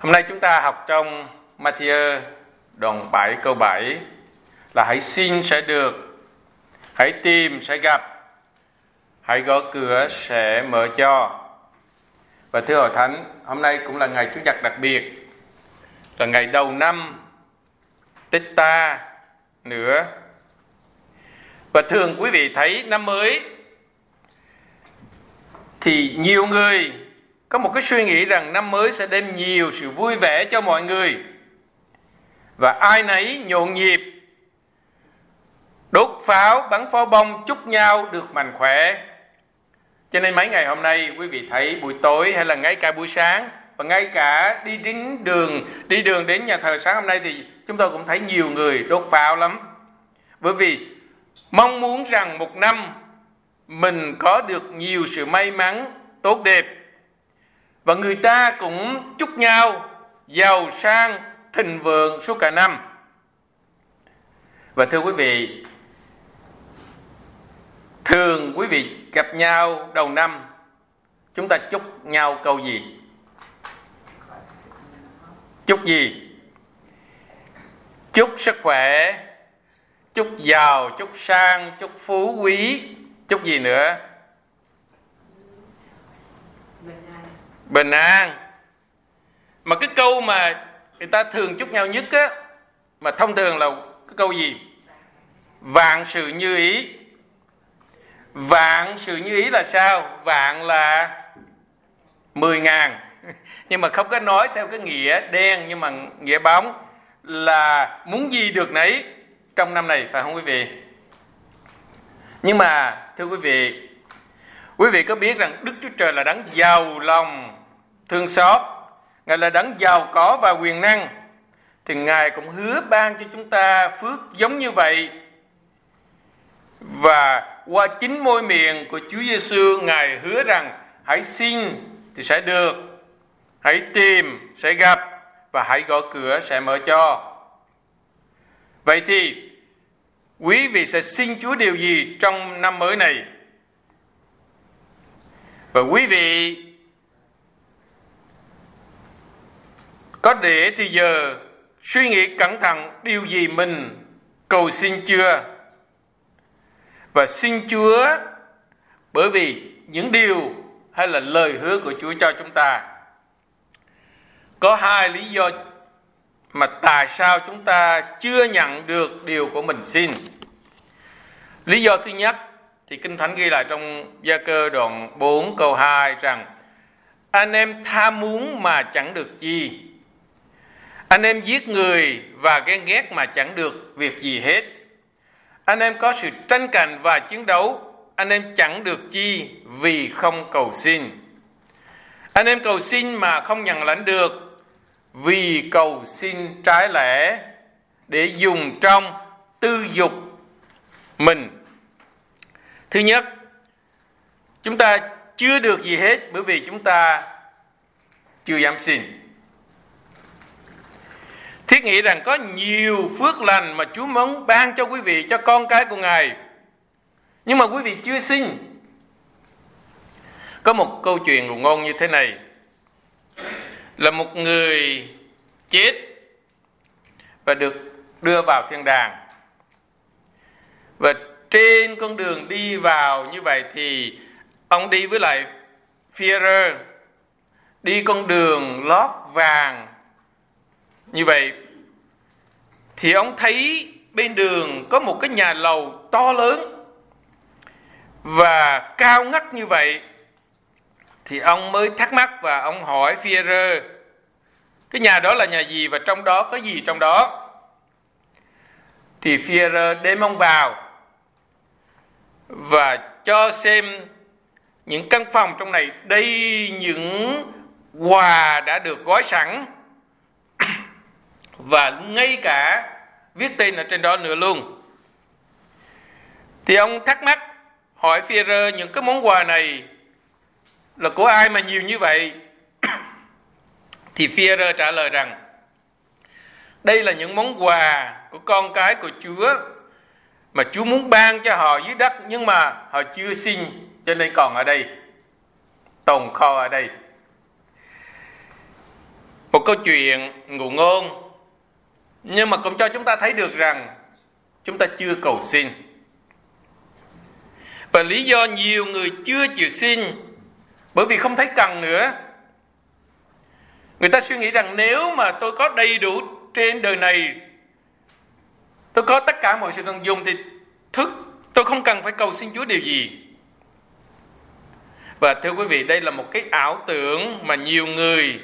Hôm nay chúng ta học trong Ma-thi-ơ đoạn 7 câu 7 là hãy xin sẽ được, hãy tìm sẽ gặp, hãy gõ cửa sẽ mở cho. Và thưa Hội Thánh, hôm nay cũng là ngày Chủ nhật đặc biệt, là ngày đầu năm Tết ta nữa. Và thường quý vị thấy năm mới thì nhiều người có một cái suy nghĩ rằng năm mới sẽ đem nhiều sự vui vẻ cho mọi người, và ai nấy nhộn nhịp đốt pháo, bắn pháo bông, chúc nhau được mạnh khỏe. Cho nên mấy ngày hôm nay quý vị thấy buổi tối hay là ngay cả buổi sáng, và ngay cả đi đường đến nhà thờ sáng hôm nay thì chúng tôi cũng thấy nhiều người đốt pháo lắm. Bởi vì mong muốn rằng một năm mình có được nhiều sự may mắn, tốt đẹp. Và người ta cũng chúc nhau giàu sang, thịnh vượng suốt cả năm. Và thưa quý vị, thường quý vị gặp nhau đầu năm, chúng ta chúc nhau câu gì? Chúc gì? Chúc sức khỏe, chúc giàu, chúc sang, chúc phú quý, chúc gì nữa? Bình an. Mà cái câu mà người ta thường chúc nhau nhất á, mà thông thường là cái câu gì? Vạn sự như ý. Vạn sự như ý là sao? Vạn là 10.000. Nhưng mà không có nói theo cái nghĩa đen, nhưng mà nghĩa bóng là muốn gì được nấy trong năm này, phải không quý vị? Nhưng mà thưa quý vị có biết rằng Đức Chúa Trời là đấng giàu lòng thương xót, Ngài là đấng giàu có và quyền năng, thì Ngài cũng hứa ban cho chúng ta phước giống như vậy. Và qua chính môi miệng của Chúa Giêsu, Ngài hứa rằng hãy xin thì sẽ được, hãy tìm sẽ gặp, và hãy gõ cửa sẽ mở cho. Vậy thì quý vị sẽ xin Chúa điều gì trong năm mới này? Và quý vị có để thì giờ suy nghĩ cẩn thận điều gì mình cầu xin chưa? Và xin Chúa bởi vì những điều hay là lời hứa của Chúa cho chúng ta. Có hai lý do mà tại sao chúng ta chưa nhận được điều của mình xin. Lý do thứ nhất thì Kinh Thánh ghi lại trong Gia-cơ đoạn 4 câu 2 rằng anh em tham muốn mà chẳng được chi, anh em giết người và ghen ghét mà chẳng được việc gì hết. Anh em có sự tranh cạnh và chiến đấu, anh em chẳng được chi vì không cầu xin. Anh em cầu xin mà không nhận lãnh được, vì cầu xin trái lẽ để dùng trong tư dục mình. Thứ nhất, chúng ta chưa được gì hết bởi vì chúng ta chưa dám xin. Thiết nghĩ rằng có nhiều phước lành mà Chúa muốn ban cho quý vị, cho con cái của Ngài, nhưng mà quý vị chưa xin. Có một câu chuyện ngụ ngôn như thế này, là một người chết và được đưa vào thiên đàng. Và trên con đường đi vào như vậy thì ông đi với lại Phi-e-rơ, đi con đường lót vàng như vậy, thì ông thấy bên đường có một cái nhà lầu to lớn và cao ngất như vậy. Thì ông mới thắc mắc và ông hỏi Phi-e-rơ, cái nhà đó là nhà gì và trong đó có gì trong đó? Thì Phi-e-rơ đem ông vào và cho xem những căn phòng trong này đầy những quà đã được gói sẵn, và ngay cả viết tên ở trên đó nữa luôn. Thì ông thắc mắc hỏi Phi-e-rơ, những cái món quà này là của ai mà nhiều như vậy? Thì Phi-e-rơ trả lời rằng đây là những món quà của con cái của Chúa mà Chúa muốn ban cho họ dưới đất, nhưng mà họ chưa xin, cho nên còn ở đây, tồn kho ở đây. Một câu chuyện ngụ ngôn, nhưng mà cũng cho chúng ta thấy được rằng chúng ta chưa cầu xin. Và lý do nhiều người chưa chịu xin bởi vì không thấy cần nữa. Người ta suy nghĩ rằng nếu mà tôi có đầy đủ trên đời này, tôi có tất cả mọi sự cần dùng thì tôi không cần phải cầu xin Chúa điều gì. Và thưa quý vị, đây là một cái ảo tưởng mà nhiều người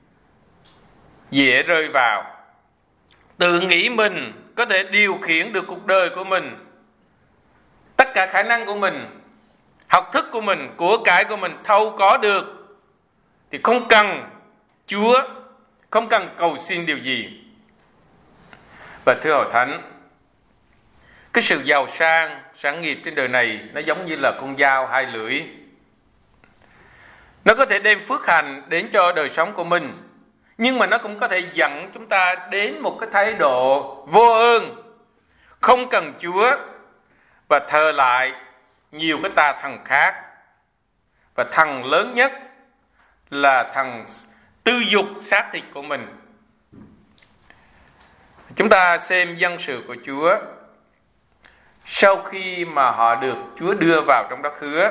dễ rơi vào. Tự nghĩ mình có thể điều khiển được cuộc đời của mình, tất cả khả năng của mình, học thức của mình, của cải của mình thâu có được, thì không cần Chúa, không cần cầu xin điều gì. Và thưa Hội Thánh, cái sự giàu sang, sản nghiệp trên đời này nó giống như là con dao hai lưỡi. Nó có thể đem phước hạnh đến cho đời sống của mình, nhưng mà nó cũng có thể dẫn chúng ta đến một cái thái độ vô ơn, không cần Chúa, và thờ lại nhiều cái tà thần khác. Và thần lớn nhất là thần tư dục xác thịt của mình. Chúng ta xem dân sự của Chúa. Sau khi mà họ được Chúa đưa vào trong đất hứa,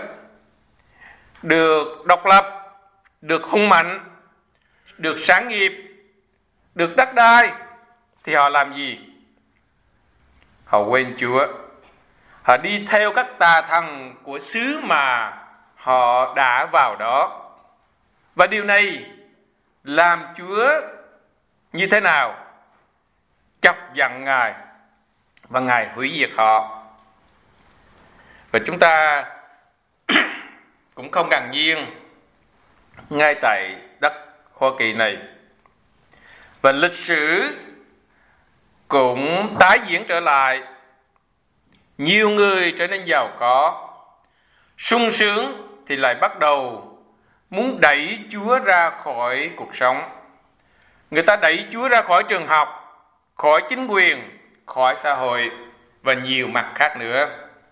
được độc lập, được hùng mạnh, được sản nghiệp, được đất đai, thì họ làm gì? Họ quên Chúa. Họ đi theo các tà thần của xứ mà họ đã vào đó. Và điều này làm Chúa như thế nào? Chọc giận Ngài, và Ngài hủy diệt họ. Và chúng ta cũng không ngạc nhiên ngay tại đất Hoa Kỳ này. Và lịch sử cũng tái diễn trở lại. Nhiều người trở nên giàu có, sung sướng, thì lại bắt đầu muốn đẩy Chúa ra khỏi cuộc sống. Người ta đẩy Chúa ra khỏi trường học, khỏi chính quyền, khỏi xã hội và nhiều mặt khác nữa.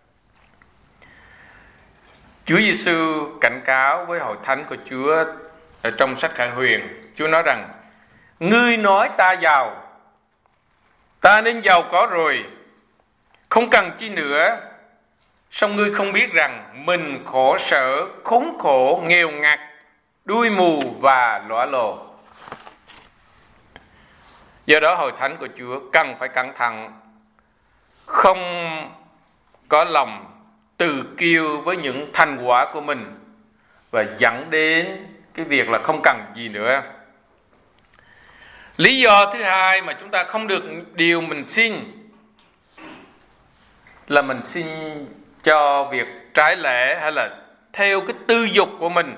Chúa Giêsu cảnh cáo với hội thánh của Chúa ở trong sách Khải Huyền. Chúa nói rằng: ngươi nói ta giàu, ta nên giàu có rồi, không cần chi nữa. Song ngươi không biết rằng mình khổ sở, khốn khổ, nghèo ngặt, đuôi mù và lõa lồ. Do đó hội thánh của Chúa cần phải cẩn thận, không có lòng tự kiêu với những thành quả của mình và dẫn đến cái việc là không cần gì nữa. Lý do thứ hai mà chúng ta không được điều mình xin là mình xin cho việc trái lẽ hay là theo cái tư dục của mình.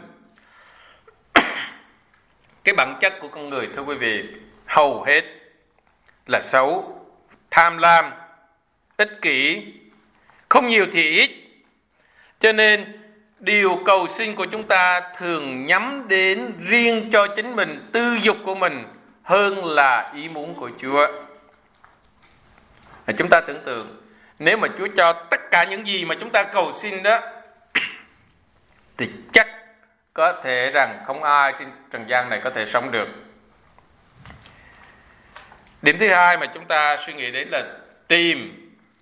Cái bản chất của con người, thưa quý vị, hầu hết là xấu, tham lam, ích kỷ, không nhiều thì ít. Cho nên điều cầu xin của chúng ta thường nhắm đến riêng cho chính mình, tư dục của mình hơn là ý muốn của Chúa. Chúng ta tưởng tượng, nếu mà Chúa cho tất cả những gì mà chúng ta cầu xin đó, thì chắc có thể rằng không ai trên trần gian này có thể sống được. Điểm thứ hai mà chúng ta suy nghĩ đến là tìm.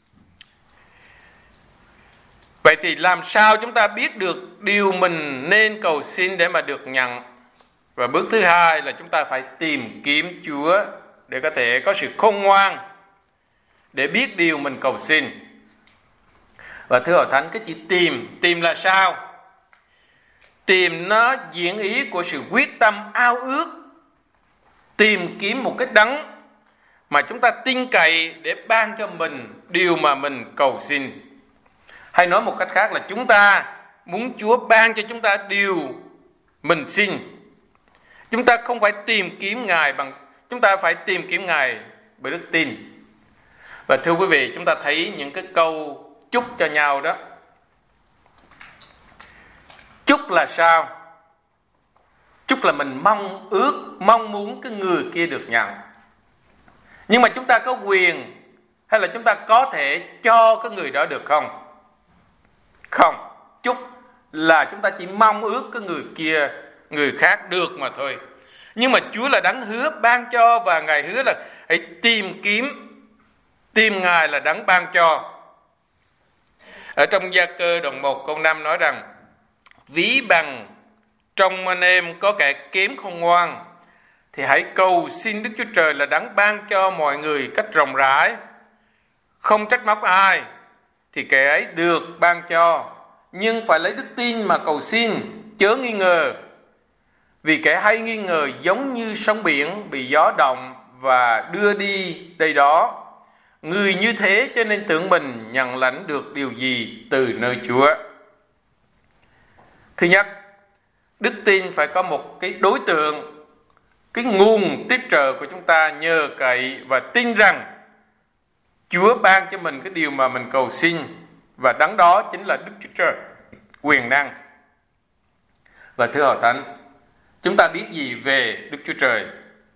Vậy thì làm sao chúng ta biết được điều mình nên cầu xin để mà được nhận? Và bước thứ hai là chúng ta phải tìm kiếm Chúa để có thể có sự khôn ngoan để biết điều mình cầu xin. Và thưa hội thánh, cái chữ tìm là sao? Tìm nó diễn ý của sự quyết tâm ao ước, tìm kiếm một cái đấng mà chúng ta tin cậy để ban cho mình điều mà mình cầu xin. Hay nói một cách khác là chúng ta muốn Chúa ban cho chúng ta điều mình xin. Chúng ta không phải tìm kiếm Ngài chúng ta phải tìm kiếm Ngài bởi đức tin. Và thưa quý vị, chúng ta thấy những cái câu chúc cho nhau đó. Chúc là sao? Chúc là mình mong muốn cái người kia được nhận. Nhưng mà chúng ta có quyền hay là chúng ta có thể cho cái người đó được không? Không. Chúc là chúng ta chỉ mong ước cái người khác được mà thôi. Nhưng mà Chúa là đấng hứa ban cho, và Ngài hứa là hãy tìm Ngài là đấng ban cho. Ở trong Gia Cơ đoạn 1 câu 5 nói rằng: ví bằng trong anh em có kẻ kém khôn ngoan, thì hãy cầu xin Đức Chúa Trời là đấng ban cho mọi người cách rộng rãi, không trách móc ai, thì kẻ ấy được ban cho, nhưng phải lấy đức tin mà cầu xin, chớ nghi ngờ. Vì kẻ hay nghi ngờ giống như sóng biển bị gió động và đưa đi đây đó. Người như thế cho nên tưởng mình nhận lãnh được điều gì từ nơi Chúa. Thứ nhất, đức tin phải có một cái đối tượng, cái nguồn tiếp trợ của chúng ta nhờ cậy và tin rằng Chúa ban cho mình cái điều mà mình cầu xin, và đấng đó chính là Đức Chúa Trời quyền năng. Và thưa Hội Thánh, chúng ta biết gì về Đức Chúa Trời?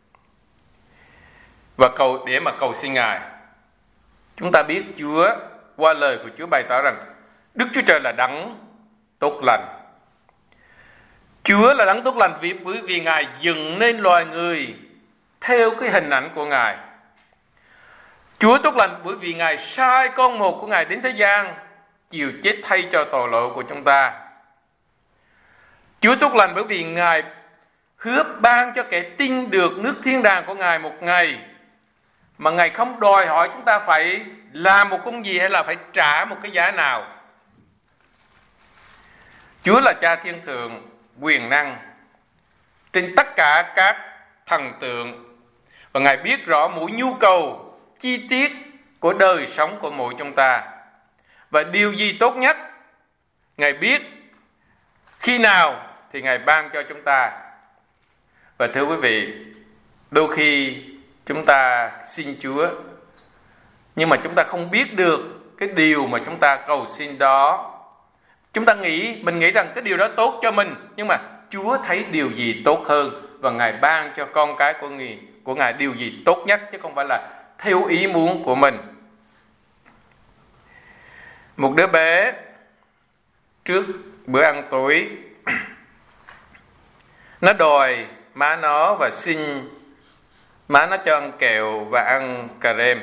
Và để mà cầu xin Ngài, chúng ta biết Chúa qua lời của Chúa bày tỏ rằng Đức Chúa Trời là đấng tốt lành. Chúa là đấng tốt lành bởi vì Ngài dựng nên loài người theo cái hình ảnh của Ngài. Chúa tốt lành bởi vì Ngài sai con một của Ngài đến thế gian chịu chết thay cho tội lỗi của chúng ta. Chúa tốt lành bởi vì Ngài hứa ban cho kẻ tin được nước thiên đàng của Ngài một ngày, mà Ngài không đòi hỏi chúng ta phải làm một công gì hay là phải trả một cái giá nào. Chúa là Cha thiên thượng quyền năng trên tất cả các thần tượng, và Ngài biết rõ mỗi nhu cầu chi tiết của đời sống của mỗi chúng ta, và điều gì tốt nhất Ngài biết khi nào thì Ngài ban cho chúng ta. Và thưa quý vị, đôi khi chúng ta xin Chúa, nhưng mà chúng ta không biết được cái điều mà chúng ta cầu xin đó. Mình nghĩ rằng cái điều đó tốt cho mình, nhưng mà Chúa thấy điều gì tốt hơn, và Ngài ban cho con cái của Ngài điều gì tốt nhất, chứ không phải là theo ý muốn của mình. Một đứa bé trước bữa ăn tối, nó đòi má nó và xin má nó cho ăn kẹo và ăn cà rem.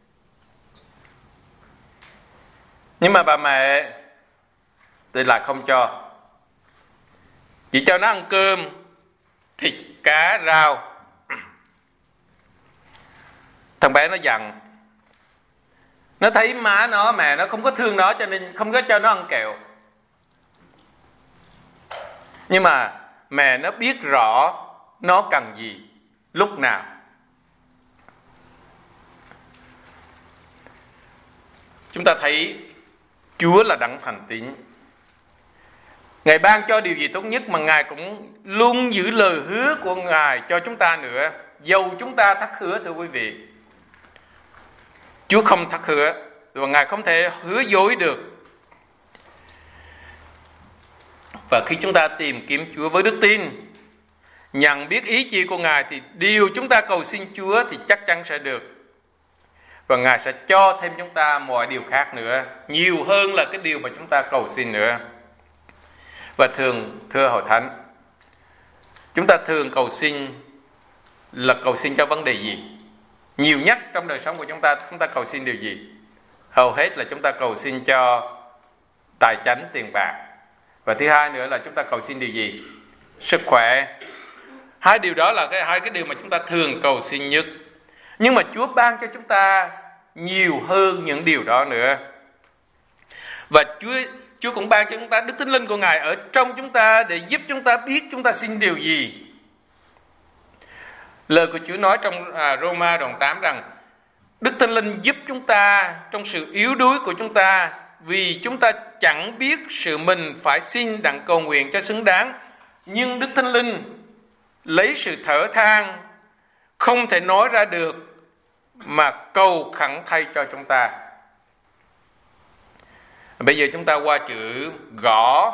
Nhưng mà bà mẹ thì lại không cho, chỉ cho nó ăn cơm, thịt, cá, rau. Thằng bé nó giận, nó thấy mẹ nó không có thương nó, cho nên không có cho nó ăn kẹo. Nhưng mà mẹ nó biết rõ nó cần gì, lúc nào. Chúng ta thấy Chúa là đấng thành tín. Ngài ban cho điều gì tốt nhất, mà Ngài cũng luôn giữ lời hứa của Ngài cho chúng ta nữa, dầu chúng ta thất hứa. Thưa quý vị, Chúa không thất hứa, và Ngài không thể hứa dối được. Và khi chúng ta tìm kiếm Chúa với đức tin, nhận biết ý chỉ của Ngài, thì điều chúng ta cầu xin Chúa thì chắc chắn sẽ được. Và Ngài sẽ cho thêm chúng ta mọi điều khác nữa, nhiều hơn là cái điều mà chúng ta cầu xin nữa. Và thưa Hội Thánh, chúng ta thường cầu xin là cầu xin cho vấn đề gì? Nhiều nhất trong đời sống của chúng ta cầu xin điều gì? Hầu hết là chúng ta cầu xin cho tài chánh, tiền bạc. Và thứ hai nữa là chúng ta cầu xin điều gì? Sức khỏe. Hai điều đó là hai cái điều mà chúng ta thường cầu xin nhất. Nhưng mà Chúa ban cho chúng ta nhiều hơn những điều đó nữa. Và Chúa cũng ban cho chúng ta Đức Thánh Linh của Ngài ở trong chúng ta, để giúp chúng ta biết chúng ta xin điều gì. Lời của Chúa nói trong Roma đoạn 8 rằng Đức Thánh Linh giúp chúng ta trong sự yếu đuối của chúng ta, vì chúng ta chẳng biết sự mình phải xin đặng cầu nguyện cho xứng đáng. Nhưng Đức Thánh Linh lấy sự thở than không thể nói ra được mà cầu khẩn thay cho chúng ta. Bây giờ chúng ta qua chữ gõ.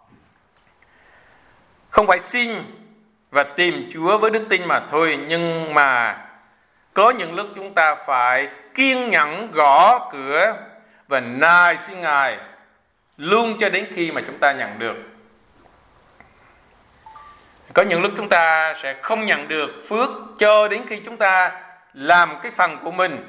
Không phải xin và tìm Chúa với đức tin mà thôi, nhưng mà có những lúc chúng ta phải kiên nhẫn gõ cửa và nài xin Ngài luôn cho đến khi mà chúng ta nhận được. Có những lúc chúng ta sẽ không nhận được phước cho đến khi chúng ta làm cái phần của mình.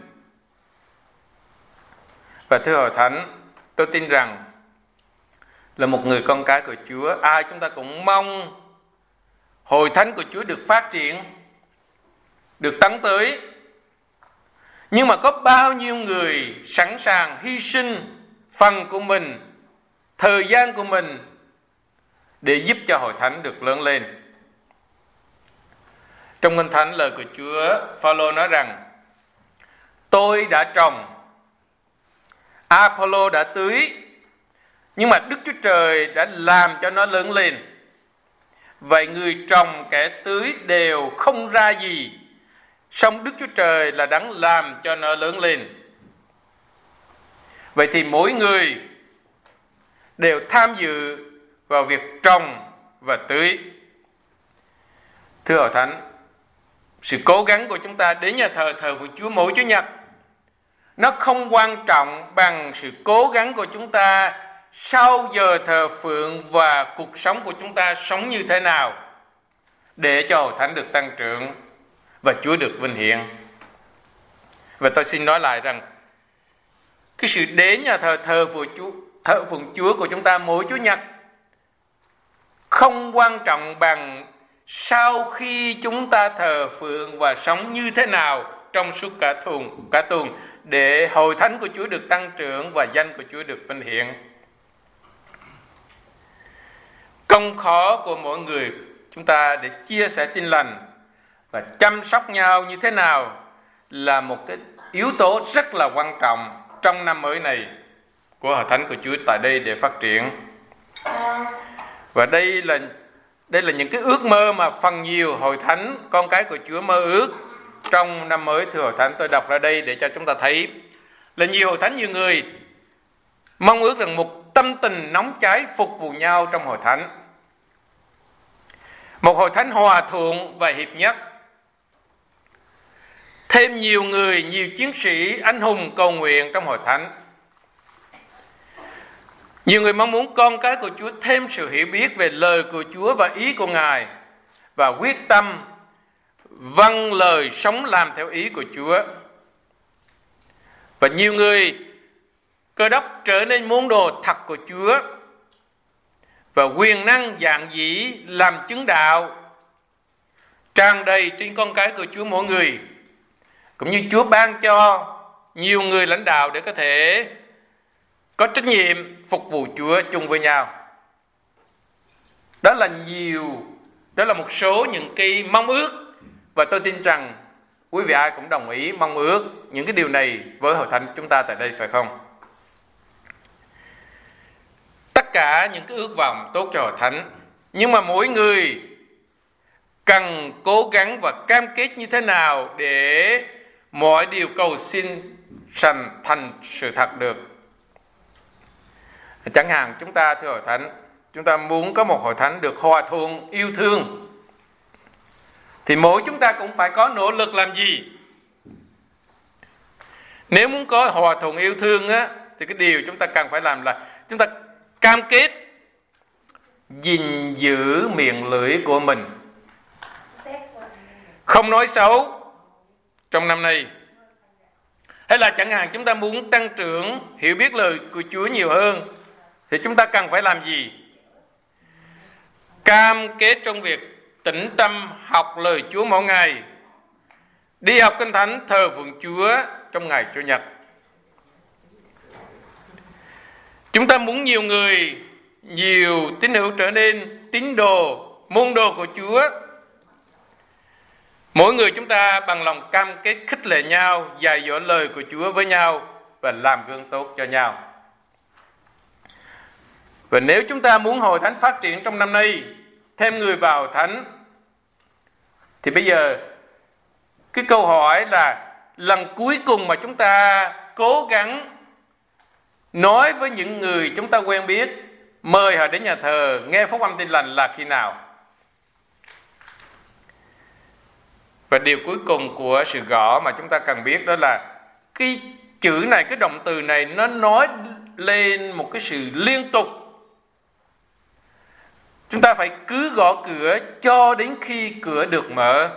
Và thưa Hội Thánh, tôi tin rằng là một người con cái của Chúa, ai chúng ta cũng mong Hội Thánh của Chúa được phát triển, được tấn tới. Nhưng mà có bao nhiêu người sẵn sàng hy sinh phần của mình, thời gian của mình để giúp cho Hội Thánh được lớn lên. Trong Kinh Thánh, lời của Chúa, Phaolô nói rằng: tôi đã trồng, Apollo đã tưới, nhưng mà Đức Chúa Trời đã làm cho nó lớn lên. Vậy người trồng kẻ tưới đều không ra gì, song Đức Chúa Trời là đấng làm cho nó lớn lên. Vậy thì mỗi người đều tham dự vào việc trồng và tưới. Thưa Hội Thánh, sự cố gắng của chúng ta đến nhà thờ thờ của Chúa mỗi Chủ nhật, nó không quan trọng bằng sự cố gắng của chúng ta sau giờ thờ phượng và cuộc sống của chúng ta sống như thế nào để cho Hội Thánh được tăng trưởng và Chúa được vinh hiển. Và tôi xin nói lại rằng cái sự đến nhà thờ thờ phượng Chúa của chúng ta mỗi Chủ nhật không quan trọng bằng sau khi chúng ta thờ phượng và sống như thế nào trong suốt cả tuần để Hội Thánh của Chúa được tăng trưởng và danh của Chúa được vinh hiển. Công khó của mỗi người chúng ta để chia sẻ tin lành và chăm sóc nhau như thế nào là một cái yếu tố rất là quan trọng trong năm mới này của Hội Thánh của Chúa tại đây để phát triển. Và đây là những cái ước mơ mà phần nhiều Hội Thánh con cái của Chúa mơ ước trong năm mới. Thưa Hội Thánh, tôi đọc ra đây để cho chúng ta thấy là nhiều Hội Thánh, nhiều người mong ước rằng một tâm tình nóng cháy phục vụ nhau trong Hội Thánh, một Hội Thánh hòa thuận và hiệp nhất, thêm nhiều người, nhiều chiến sĩ anh hùng cầu nguyện trong Hội Thánh. Nhiều người mong muốn con cái của Chúa thêm sự hiểu biết về lời của Chúa và ý của Ngài, và quyết tâm vâng lời sống làm theo ý của Chúa. Và nhiều người Cơ Đốc trở nên môn đồ thật của Chúa và quyền năng giản dĩ làm chứng đạo tràn đầy trên con cái của Chúa mỗi người, cũng như Chúa ban cho nhiều người lãnh đạo để có thể có trách nhiệm phục vụ Chúa chung với nhau. Đó là một số những cái mong ước, và tôi tin rằng quý vị ai cũng đồng ý mong ước những cái điều này với Hội Thánh chúng ta tại đây, phải không? Tất cả những cái ước vọng tốt cho Hội Thánh, nhưng mà mỗi người cần cố gắng và cam kết như thế nào để mọi điều cầu xin thành sự thật được. Chẳng hạn chúng ta, thưa Hội Thánh, chúng ta muốn có một Hội Thánh được hòa thuận, yêu thương, thì mỗi chúng ta cũng phải có nỗ lực làm gì? Nếu muốn có hòa thuận yêu thương á, thì cái điều chúng ta cần phải làm là chúng ta cam kết gìn giữ miệng lưỡi của mình, không nói xấu trong năm nay. Hay là chẳng hạn chúng ta muốn tăng trưởng hiểu biết lời của Chúa nhiều hơn, thì chúng ta cần phải làm gì? Cam kết trong việc tĩnh tâm học lời Chúa mỗi ngày, đi học Kinh Thánh, thờ phượng Chúa trong ngày Chủ nhật. Chúng ta muốn nhiều tín hữu trở nên tín đồ, môn đồ của Chúa. Mỗi người chúng ta bằng lòng cam kết khích lệ nhau, dạy dỗ lời của Chúa với nhau và làm gương tốt cho nhau. Và nếu chúng ta muốn Hội Thánh phát triển trong năm nay, thêm người vào Hội Thánh, thì bây giờ cái câu hỏi là lần cuối cùng mà chúng ta cố gắng nói với những người chúng ta quen biết, mời họ đến nhà thờ nghe phúc âm tin lành là khi nào? Và điều cuối cùng của sự gõ mà chúng ta cần biết đó là cái chữ này, cái động từ này nó nói lên một cái sự liên tục. Chúng ta phải cứ gõ cửa cho đến khi cửa được mở.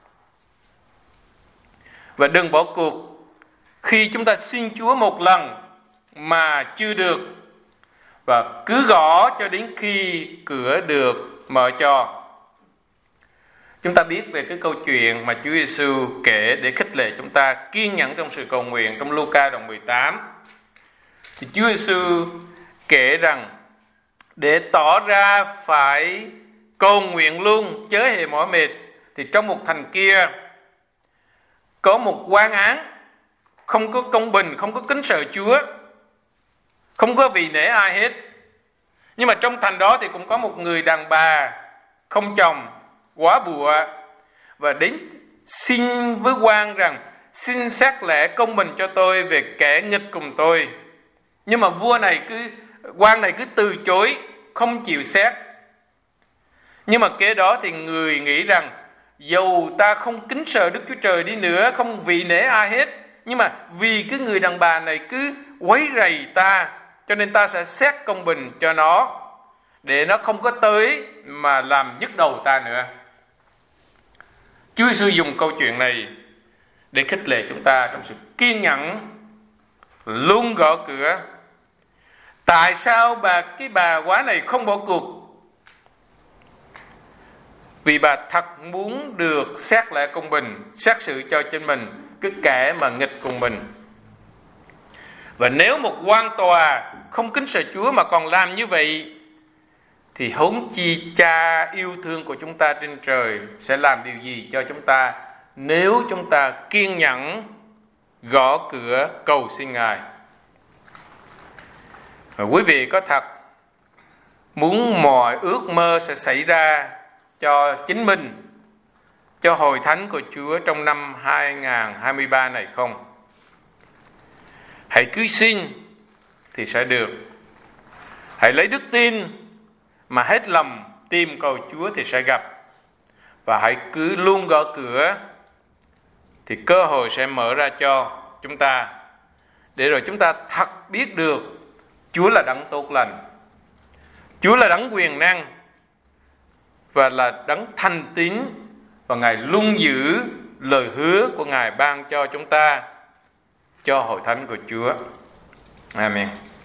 Và đừng bỏ cuộc khi chúng ta xin Chúa một lần mà chưa được, và cứ gõ cho đến khi cửa được mở cho. Chúng ta biết về cái câu chuyện mà Chúa Giêsu kể để khích lệ chúng ta kiên nhẫn trong sự cầu nguyện trong Luca đoạn 18. Thì Chúa Giêsu kể rằng để tỏ ra phải cầu nguyện luôn, chớ hề mỏi mệt, thì trong một thành kia có một quan án không có công bình, không có kính sợ Chúa, không có vì nể ai hết. Nhưng mà trong thành đó thì cũng có một người đàn bà không chồng, quá bụa, và đến xin với quan rằng xin xét lẽ công bình cho tôi về kẻ nghịch cùng tôi. Nhưng mà quan này cứ từ chối, không chịu xét. Nhưng mà kế đó thì người nghĩ rằng dầu ta không kính sợ Đức Chúa Trời đi nữa, không vị nể ai hết, nhưng mà vì cái người đàn bà này cứ quấy rầy ta, cho nên ta sẽ xét công bình cho nó, để nó không có tới mà làm nhức đầu ta nữa. Chúa Giêsu dùng câu chuyện này để khích lệ chúng ta trong sự kiên nhẫn, luôn gõ cửa. Tại sao cái bà quá này không bỏ cuộc? Vì bà thật muốn được xét lại công bình, xét xử cho chính mình cái kẻ mà nghịch cùng mình. Và nếu một quan tòa không kính sợ Chúa mà còn làm như vậy, thì huống chi Cha yêu thương của chúng ta trên trời sẽ làm điều gì cho chúng ta nếu chúng ta kiên nhẫn gõ cửa cầu xin Ngài. Và quý vị có thật muốn mọi ước mơ sẽ xảy ra cho chính mình, cho hội thánh của Chúa trong năm 2023 này không? Hãy cứ xin thì sẽ được. Hãy lấy đức tin mà hết lòng tìm cầu Chúa thì sẽ gặp. Và hãy cứ luôn gõ cửa thì cơ hội sẽ mở ra cho chúng ta, để rồi chúng ta thật biết được Chúa là đấng tốt lành, Chúa là đấng quyền năng và là đấng thành tín, và Ngài luôn giữ lời hứa của Ngài ban cho chúng ta, cho hội thánh của Chúa. Amen.